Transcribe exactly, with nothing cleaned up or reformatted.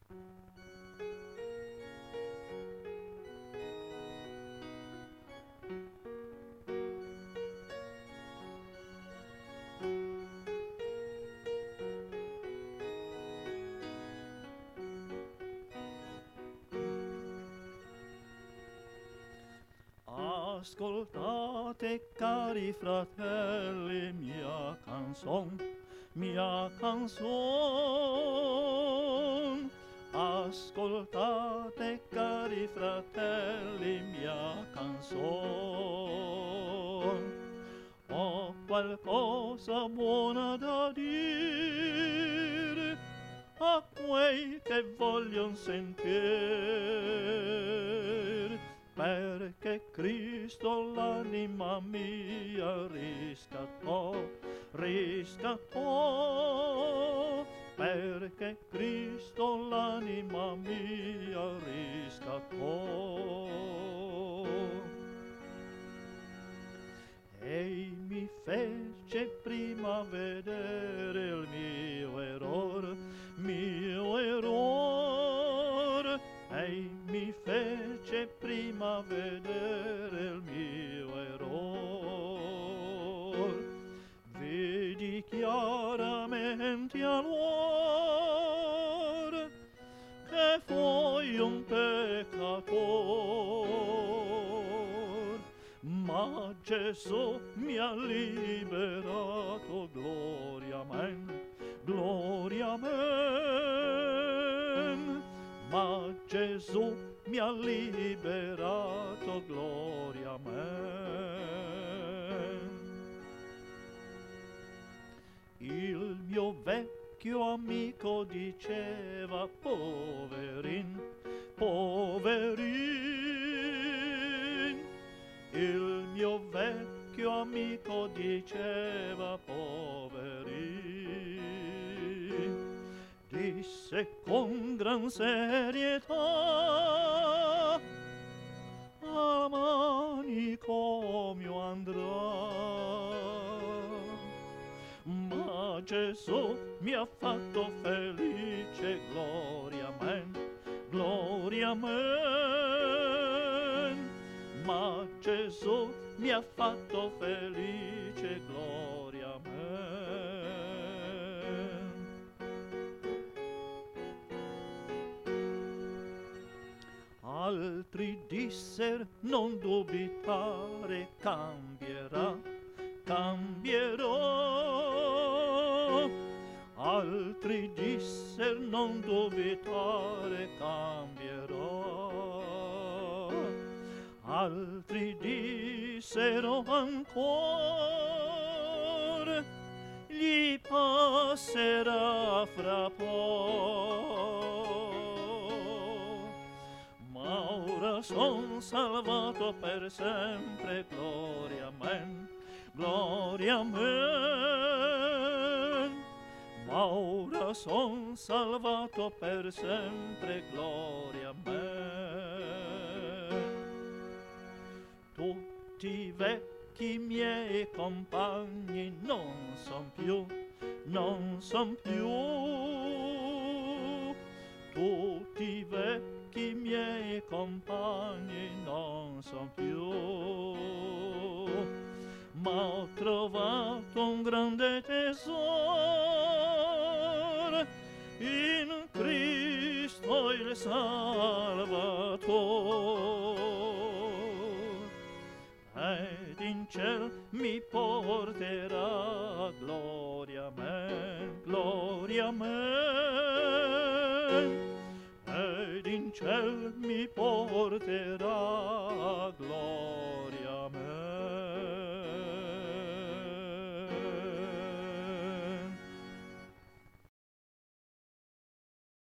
Ascoltate, cari fratelli, mia canzon, mia canzon. Ascoltate, cari fratelli, mia canzon. Ho qualcosa buona da dire a quei che voglion sentir, perché Cristo l'anima mia riscattò, riscattò, perché Cristo l'anima mia riscattò. Ei mi fece prima vedere il mio error, mio error. Ei mi fece prima vedere il mio error. Vidi chiaramente allora che fui un peccator, ma Gesù mi ha liberato, gloria amen, gloria amen. Ma Gesù mi ha liberato, gloria amen. Il mio vecchio amico diceva, poverin, poverin. Il mio vecchio amico diceva, poverin. Disse con gran serietà, al manicomio andrà. Ma Gesù mi ha fatto felice, gloria amen, gloria amen. Ma Gesù mi ha fatto felice, gloria amen. Altri disser, non dubitare, cambierà, cambierò. Altri disser, non dubitare, cambierò. Altri dissero ancora, gli passerà fra poco. Ma ora son salvato per sempre, gloria amen, gloria amen. Ma ora son salvato per sempre, gloria amen. Tutti i vecchi miei compagni non son più, non son più. Tutti i vecchi miei compagni non son più. Ma ho trovato un grande tesoro in Cristo il Salvatore, ed in ciel mi porterà, gloria amen, gloria amen. Ed in ciel mi porterà,